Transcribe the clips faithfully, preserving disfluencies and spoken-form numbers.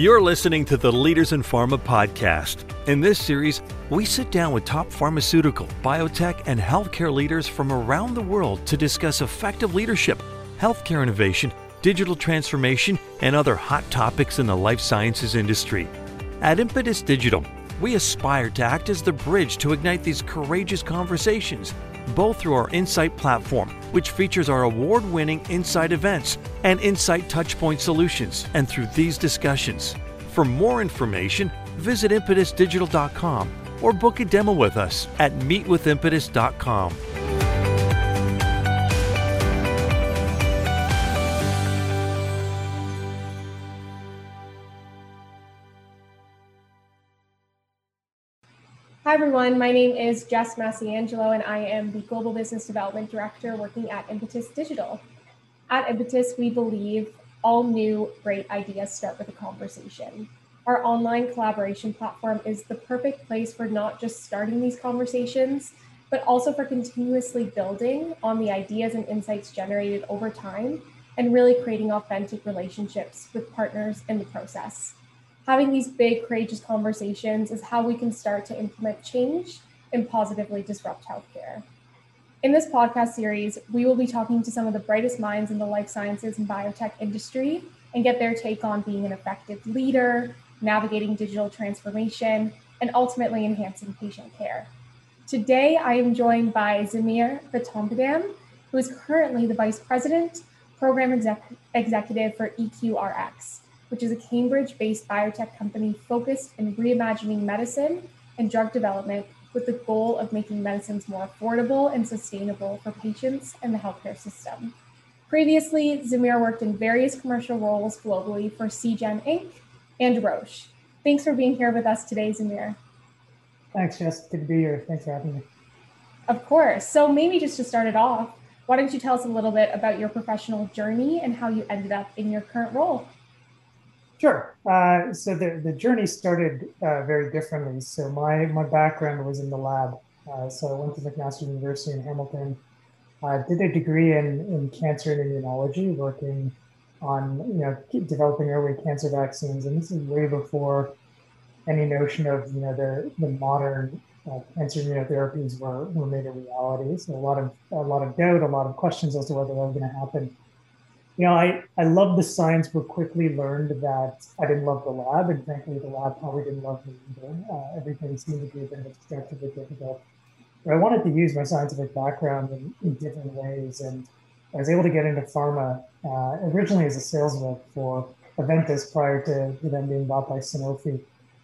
You're listening to the Leaders in Pharma podcast. In this series, we sit down with top pharmaceutical, biotech, and healthcare leaders from around the world to discuss effective leadership, healthcare innovation, digital transformation, and other hot topics in the life sciences industry. At Impetus Digital, we aspire to act as the bridge to ignite these courageous conversations, both through our Insight platform, which features our award-winning Insight events and Insight Touchpoint solutions, and through these discussions. For more information, visit impetus digital dot com or book a demo with us at meet with impetus dot com. Hi everyone, my name is Jess Massiangelo and I am the Global Business Development Director working at Impetus Digital. At Impetus, we believe all new great ideas start with a conversation. Our online collaboration platform is the perfect place for not just starting these conversations, but also for continuously building on the ideas and insights generated over time and really creating authentic relationships with partners in the process. Having these big, courageous conversations is how we can start to implement change and positively disrupt healthcare. In this podcast series, we will be talking to some of the brightest minds in the life sciences and biotech industry and get their take on being an effective leader, navigating digital transformation, and ultimately enhancing patient care. Today, I am joined by Zamir Vatampadam, who is currently the Vice President, Program Exec- Executive for E Q R X, which is a Cambridge-based biotech company focused in reimagining medicine and drug development with the goal of making medicines more affordable and sustainable for patients and the healthcare system. Previously, Zamir worked in various commercial roles globally for Seagen Incorporated and Roche. Thanks for being here with us today, Zamir. Thanks, Jess. Good to be here. Thanks for having me. Of course. So maybe just to start it off, why don't you tell us a little bit about your professional journey and how you ended up in your current role? Sure. Uh, so the, the journey started uh, very differently. So my, my background was in the lab. Uh, so I went to McMaster University in Hamilton, uh, did a degree in, in cancer and immunology, working on you know developing early cancer vaccines. And this is way before any notion of you know the, the modern uh, cancer immunotherapies were, were made a reality. So a lot of a lot of doubt, a lot of questions as to whether that was going to happen. You know, I, I loved the science, but quickly learned that I didn't love the lab, and frankly, the lab probably didn't love me either. Uh, everything seemed to be a bit extractively difficult. But I wanted to use my scientific background in, in different ways, and I was able to get into pharma uh, originally as a sales rep for Aventis prior to, to them being bought by Sanofi.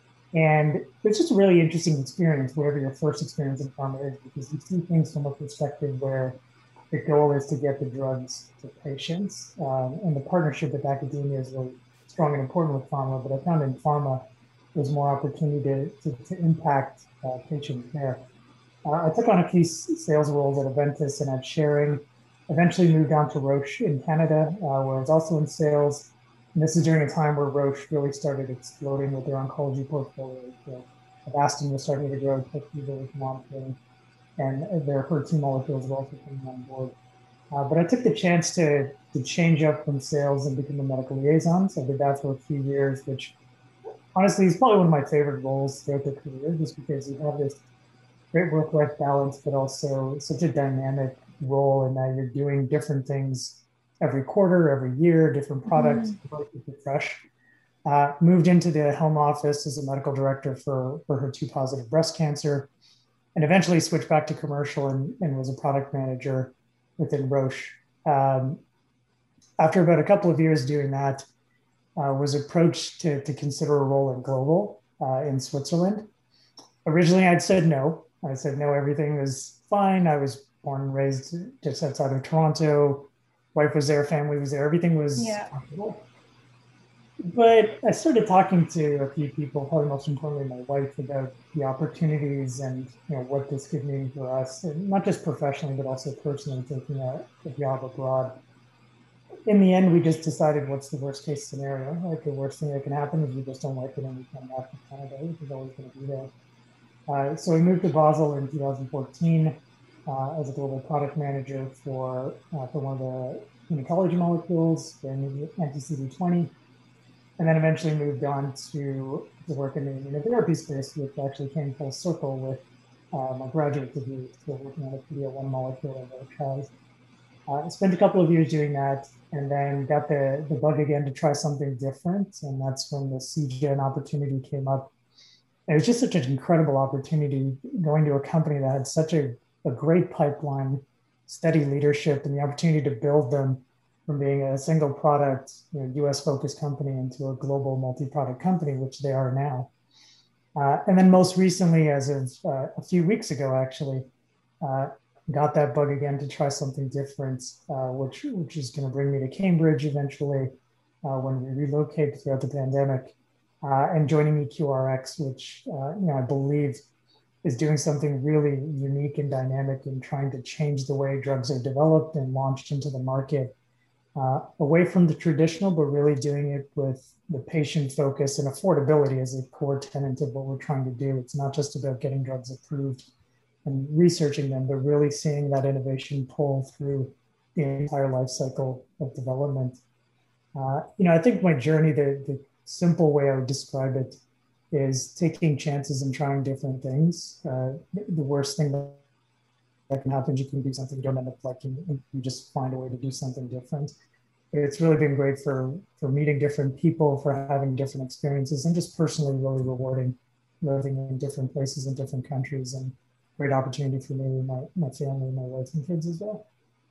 And it's just a really interesting experience, whatever your first experience in pharma is, because you see things from a perspective where the goal is to get the drugs to patients. Um, and the partnership with academia is really strong and important with pharma, but I found in pharma, there's more opportunity to, to, to impact uh, patient care. Uh, I took on a few sales roles at Aventis and at Sharing, eventually moved on to Roche in Canada, uh, where I was also in sales. And this is during a time where Roche really started exploding with their oncology portfolio. So Avastin was starting to grow quickly, really monitoring. And their H E R two molecules were also coming on board. Uh, but I took the chance to, to change up from sales and become a medical liaison. So I did that for a few years, which honestly is probably one of my favorite roles throughout the career, just because you have this great work-life balance, but also such a dynamic role in that you're doing different things every quarter, every year, different products, mm-hmm. keep it fresh. Uh, moved into the Helm office as a medical director for, for H E R two positive breast cancer, and eventually switched back to commercial and, and was a product manager within Roche. Um, after about a couple of years doing that, uh, was approached to, to consider a role in global uh, in Switzerland. Originally, I'd said no. I said no, everything was fine. I was born and raised just outside of Toronto. Wife was there, family was there, everything was yeah. comfortable. But I started talking to a few people, probably most importantly my wife, about the opportunities and you know what this could mean for us, and not just professionally, but also personally, taking a, a job abroad. In the end, we just decided what's the worst case scenario. Like the worst thing that can happen is we just don't like it and we come back to Canada, which is always going to be there. Uh, so we moved to Basel in two thousand fourteen uh, as a global product manager for, uh, for one of the hematology molecules, the anti C D twenty. and then eventually moved on to, to work in the immunotherapy space, which actually came full circle with uh, my graduate degree, so working on a P D L one molecule in those trials. Uh, I spent a couple of years doing that, and then got the, the bug again to try something different. And that's when the Seagen opportunity came up. And it was just such an incredible opportunity going to a company that had such a, a great pipeline, steady leadership, and the opportunity to build them from being a single product, you know, U S focused company into a global multi-product company, which they are now. Uh, and then most recently, as of uh, a few weeks ago, actually, uh, got that bug again to try something different, uh, which which is going to bring me to Cambridge eventually uh, when we relocate throughout the pandemic, uh, and joining E Q R X, which uh, you know I believe is doing something really unique and dynamic in trying to change the way drugs are developed and launched into the market, uh, away from the traditional, but really doing it with the patient focus and affordability as a core tenet of what we're trying to do. It's not just about getting drugs approved and researching them, but really seeing that innovation pull through the entire life cycle of development. Uh, you know, I think my journey, the, the simple way I would describe it is taking chances and trying different things. Uh, the worst thing that can happen is you can do something you don't end up liking, and you just find a way to do something different. It's really been great for, for meeting different people, for having different experiences, and just personally really rewarding living in different places in different countries, and great opportunity for me, my, my family, my wife and kids as well.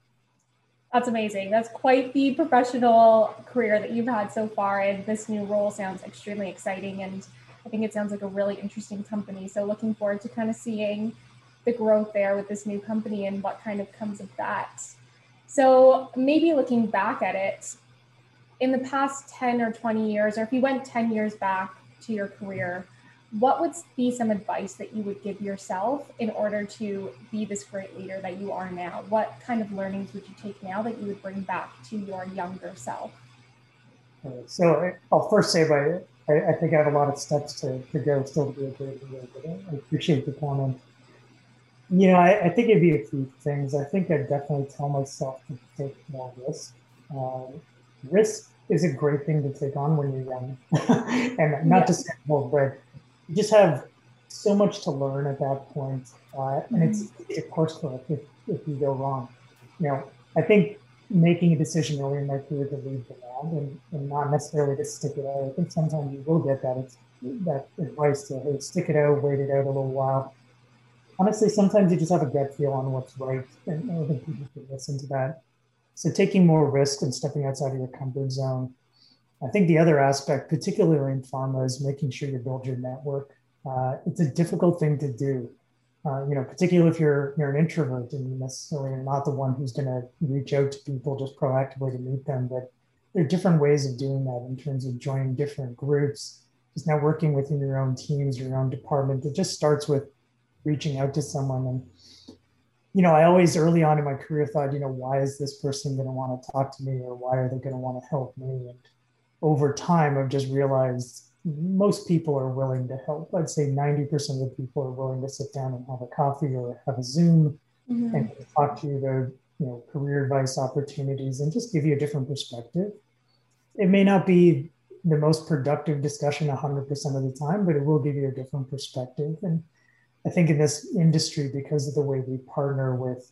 That's amazing. That's quite the professional career that you've had so far. And this new role sounds extremely exciting. And I think it sounds like a really interesting company. So looking forward to kind of seeing the growth there with this new company and what kind of comes of that. So maybe looking back at it, in the past ten or twenty years, or if you went ten years back to your career, what would be some advice that you would give yourself in order to be this great leader that you are now? What kind of learnings would you take now that you would bring back to your younger self? So I'll first say, by, I, I think I have a lot of steps to, to go still to be a great leader, but I appreciate the comment. You know, I, I think it'd be a few things. I think I'd definitely tell myself to take more risk. Um, risk is a great thing to take on when you're young. And not yeah. just more, but you just have so much to learn at that point. Uh, and it's, it's a course correct if, if you go wrong. You know, I think making a decision early in my career to leave the lab and, and not necessarily to stick it out. I think sometimes you will get that, it's, that advice to, hey, stick it out, wait it out a little while. Honestly, sometimes you just have a gut feel on what's right, and I think people should listen to that. So taking more risk and stepping outside of your comfort zone. I think the other aspect, particularly in pharma, is making sure you build your network. Uh, it's a difficult thing to do, uh, you know, particularly if you're you're an introvert and you necessarily are not the one who's going to reach out to people just proactively to meet them. But there are different ways of doing that in terms of joining different groups, just networking within your own teams, your own department. It just starts with reaching out to someone. And you know, I always early on in my career thought, you know, why is this person going to want to talk to me, or why are they going to want to help me? And over time, I've just realized most people are willing to help. I'd say ninety percent of the people are willing to sit down and have a coffee or have a Zoom mm-hmm. and talk to you about, you know, career advice opportunities and just give you a different perspective. It may not be the most productive discussion one hundred percent of the time, but it will give you a different perspective. And I think in this industry, because of the way we partner with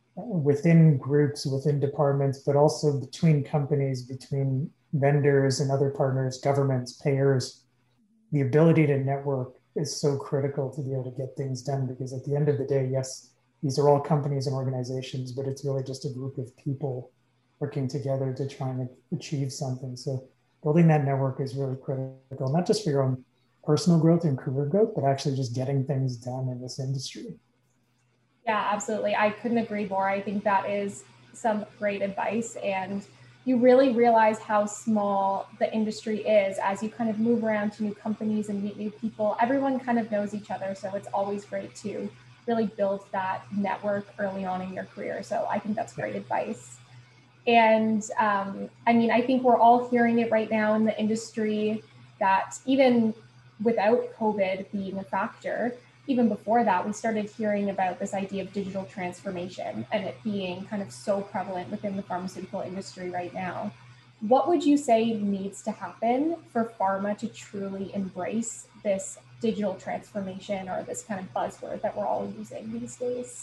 within groups, within departments, but also between companies, between vendors and other partners, governments, payers, the ability to network is so critical to be able to get things done. Because at the end of the day, yes, these are all companies and organizations, but it's really just a group of people working together to try and achieve something. So building that network is really critical, not just for your own personal growth and career growth, but actually just getting things done in this industry. Yeah, absolutely. I couldn't agree more. I think that is some great advice. And you really realize how small the industry is as you kind of move around to new companies and meet new people. Everyone kind of knows each other. So it's always great to really build that network early on in your career. So I think that's great advice. And um, I mean, I think we're all hearing it right now in the industry that even without COVID being a factor, even before that, we started hearing about this idea of digital transformation and it being kind of so prevalent within the pharmaceutical industry right now. What would you say needs to happen for pharma to truly embrace this digital transformation, or this kind of buzzword that we're all using these days?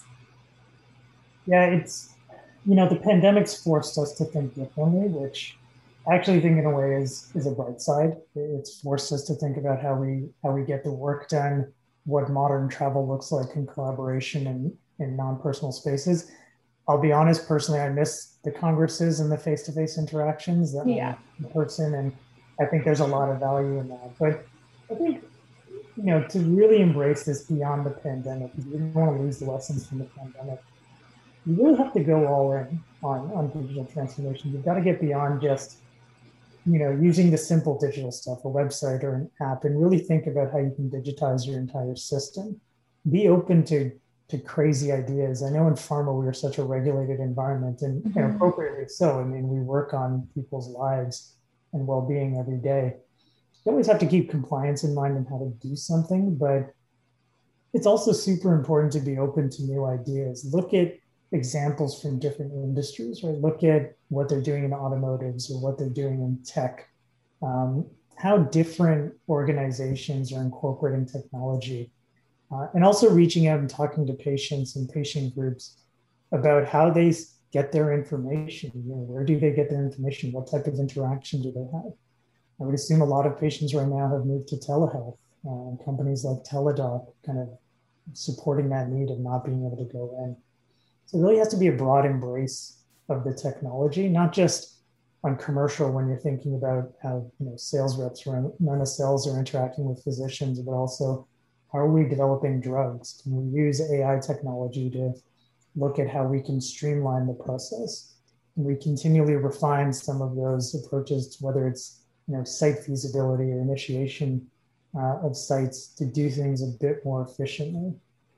Yeah, it's, you know, the pandemic's forced us to think differently, which I actually think in a way is is a bright side. It's forced us to think about how we how we get the work done, what modern travel looks like in collaboration and in non-personal spaces. I'll be honest, personally, I miss the congresses and the face-to-face interactions that Yeah. in person, and I think there's a lot of value in that. But I think, you know, to really embrace this beyond the pandemic, you didn't want to lose the lessons from the pandemic. You really have to go all in on, on digital transformation. You've got to get beyond just, you know, using the simple digital stuff, a website or an app, and really think about how you can digitize your entire system. Be open to to crazy ideas. I know in pharma we are such a regulated environment, and, mm-hmm. and appropriately so. I mean, we work on people's lives and well-being every day. You always have to keep compliance in mind and how to do something, but it's also super important to be open to new ideas. Look at examples from different industries, right? Look at what they're doing in automotives or what they're doing in tech. Um, how different organizations are incorporating technology. Uh, and also reaching out and talking to patients and patient groups about how they get their information. You know, where do they get their information? What type of interaction do they have? I would assume a lot of patients right now have moved to telehealth. Uh, companies like Teladoc kind of supporting that need of not being able to go in. So it really has to be a broad embrace of the technology, not just on commercial when you're thinking about how, you know, sales reps run, run a sales are interacting with physicians, but also how are we developing drugs? Can we use A I technology to look at how we can streamline the process? And we continually refine some of those approaches, whether it's, you know, site feasibility or initiation uh, of sites, to do things a bit more efficiently.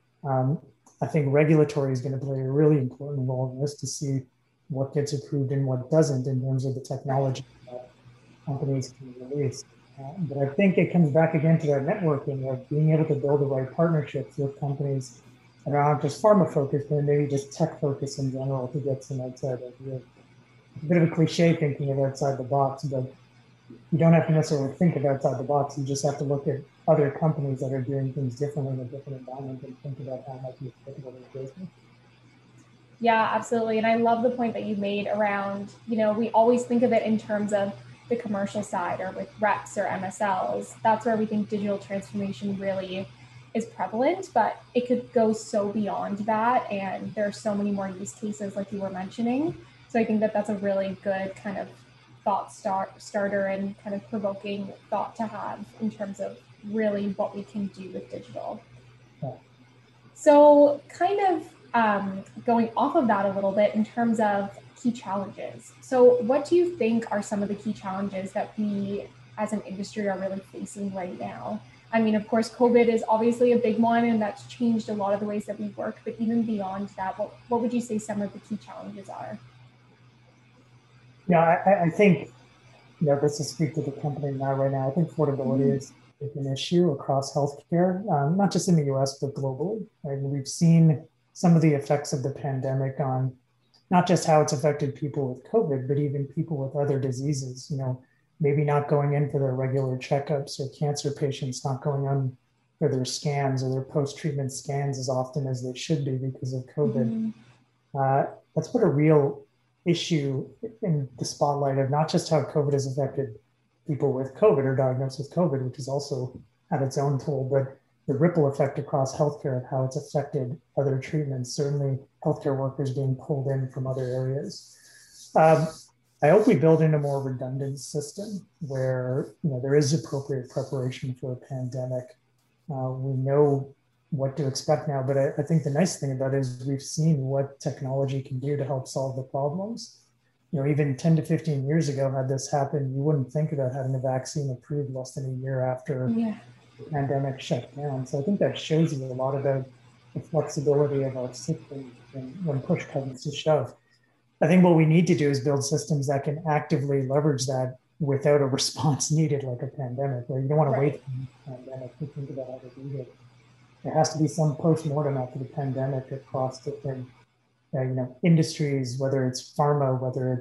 Um, I think regulatory is going to play a really important role in this to see what gets approved and what doesn't in terms of the technology that companies can release. Uh, but I think it comes back again to that networking of being able to build the right partnerships with companies that are not just pharma focused, but maybe just tech focused in general to get some outside ideas. It's a bit of a cliche thinking of outside the box, but you don't have to necessarily think of outside the box. You just have to look at other companies that are doing things differently in a different environment and think about how it might be applicable to the business. Yeah, absolutely. And I love the point that you made around, you know, we always think of it in terms of the commercial side or with reps or M S Ls. That's where we think digital transformation really is prevalent, but it could go so beyond that. And there are so many more use cases like you were mentioning. So I think that that's a really good kind of thought start, starter and kind of provoking thought to have in terms of really what we can do with digital. Yeah. So kind of um, going off of that a little bit in terms of key challenges. So what do you think are some of the key challenges that we as an industry are really facing right now? I mean, of course, COVID is obviously a big one, and that's changed a lot of the ways that we work, but even beyond that, what, what would you say some of the key challenges are? Yeah, I, I think, you know, this is speak to the company now right now. I think affordability mm-hmm. is an issue across healthcare, um, not just in the U S, but globally. Right? We've seen some of the effects of the pandemic on not just how it's affected people with COVID, but even people with other diseases, you know, maybe not going in for their regular checkups, or cancer patients not going on for their scans or their post-treatment scans as often as they should be because of COVID. Mm-hmm. Uh, that's put a real issue in the spotlight of not just how COVID has affected people with COVID or diagnosed with COVID, which is also had its own toll, but the ripple effect across healthcare of how it's affected other treatments, certainly healthcare workers being pulled in from other areas. Um, I hope we build in a more redundant system where, you know, there is appropriate preparation for a pandemic. Uh, we know what to expect now, but I, I think the nice thing about it is we've seen what technology can do to help solve the problems. You know, even ten to fifteen years ago, had this happened, you wouldn't think about having a vaccine approved less than a year after yeah. the pandemic shut down. So I think that shows you a lot about the flexibility of our system and when push comes to shove. I think what we need to do is build systems that can actively leverage that without a response needed, like a pandemic, where you don't want to right. wait for the pandemic to think about how to do it. There has to be some post-mortem after the pandemic across different, uh, you know, industries, whether it's pharma, whether it's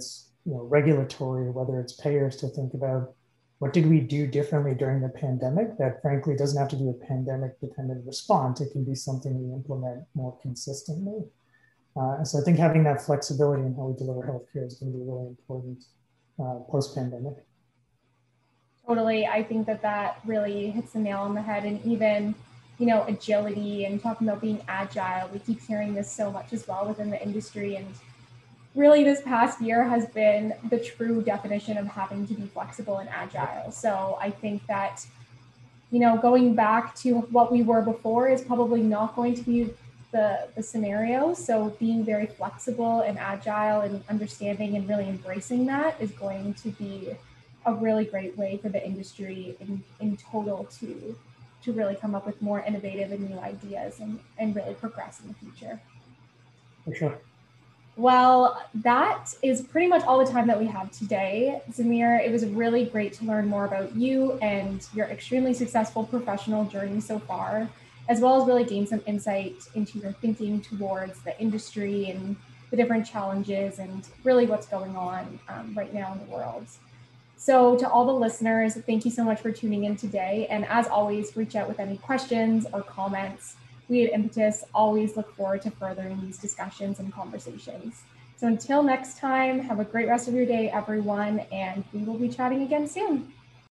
you know, regulatory, whether it's payers, to think about what did we do differently during the pandemic that frankly doesn't have to be a pandemic dependent response. It can be something we implement more consistently. Uh, so I think having that flexibility in how we deliver healthcare is going to be really important uh, post-pandemic. Totally. I think that that really hits the nail on the head. And even, you know, agility and talking about being agile, we keep hearing this so much as well within the industry. And really this past year has been the true definition of having to be flexible and agile. So I think that, you know, going back to what we were before is probably not going to be the, the scenario. So being very flexible and agile and understanding and really embracing that is going to be a really great way for the industry in, in total to, to really come up with more innovative and new ideas and, and really progress in the future. For sure. Well, that is pretty much all the time that we have today. Zamir, it was really great to learn more about you and your extremely successful professional journey so far, as well as really gain some insight into your thinking towards the industry and the different challenges and really what's going on um, right now in the world. So to all the listeners, thank you so much for tuning in today. And as always, reach out with any questions or comments. We at Impetus always look forward to furthering these discussions and conversations. So until next time, have a great rest of your day, everyone, and we will be chatting again soon.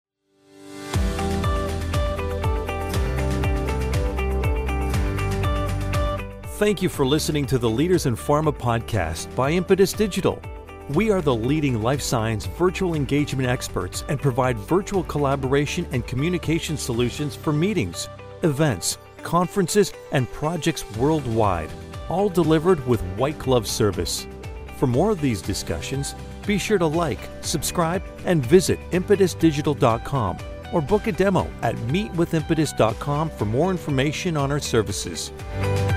Thank you for listening to the Leaders in Pharma podcast by Impetus Digital. We are the leading life science virtual engagement experts and provide virtual collaboration and communication solutions for meetings, events, conferences, and projects worldwide, all delivered with white glove service. For more of these discussions, be sure to like, subscribe, and visit impetus digital dot com or book a demo at meet with impetus dot com for more information on our services.